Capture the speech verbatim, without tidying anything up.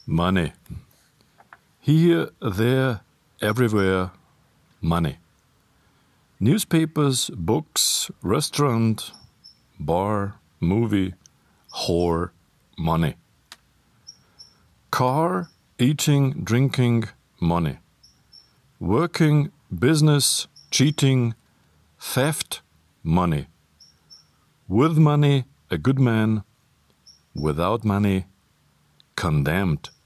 Money. Here, there, everywhere, money. Newspapers, books, restaurant, bar, movie, whore, money. Car, eating, drinking, money. Working, business, cheating, theft, money. With money, a good man. Without money, condemned.